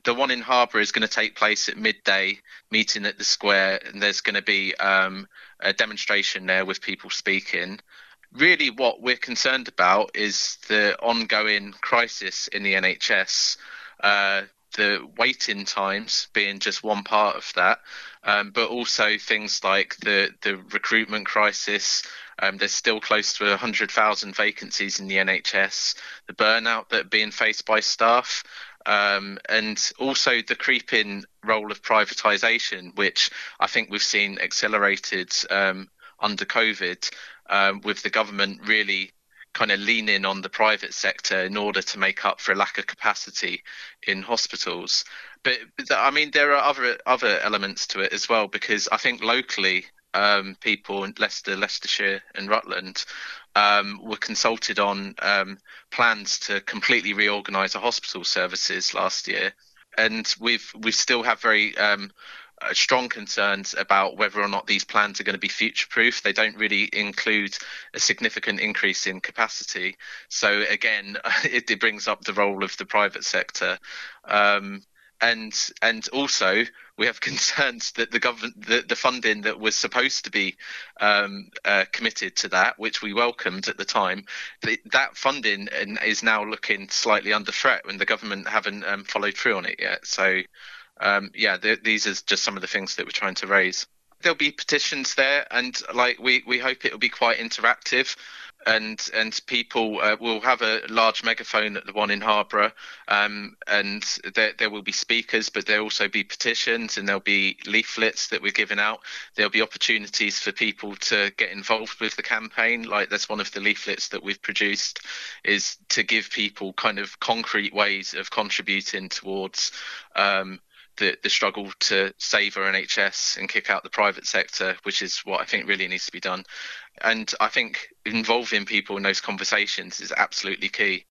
The one in Harbour is going to take place at midday, meeting at the square, and there's going to be a demonstration there with people speaking. Really, what we're concerned about is the ongoing crisis in the NHS. Uh, the waiting times being just one part of that, but also things like the recruitment crisis. There's still close to 100,000 vacancies in the NHS. The burnout that being faced by staff, and also the creeping role of privatisation, which I think we've seen accelerated under COVID, with the government really kind of leaning on the private sector in order to make up for a lack of capacity in hospitals. But I mean, there are other elements to it as well, because I think locally, people in Leicester, Leicestershire, and Rutland were consulted on plans to completely reorganise the hospital services last year, and we still have very strong concerns about whether or not these plans are going to be future proof. They don't really include a significant increase in capacity. So again, it brings up the role of the private sector. Um, and also we have concerns that the government, the funding that was supposed to be committed to that, which we welcomed at the time, that funding is now looking slightly under threat when the government haven't followed through on it yet. So yeah, these are just some of the things that we're trying to raise. There'll be petitions there, and like we hope it'll be quite interactive, and people will have a large megaphone at the one in Harborough, and there will be speakers, but there'll also be petitions, and there'll be leaflets that we're giving out. There'll be opportunities for people to get involved with the campaign. Like, that's one of the leaflets that we've produced, is to give people kind of concrete ways of contributing towards the struggle to save our NHS and kick out the private sector, which is what I think really needs to be done. And I think involving people in those conversations is absolutely key.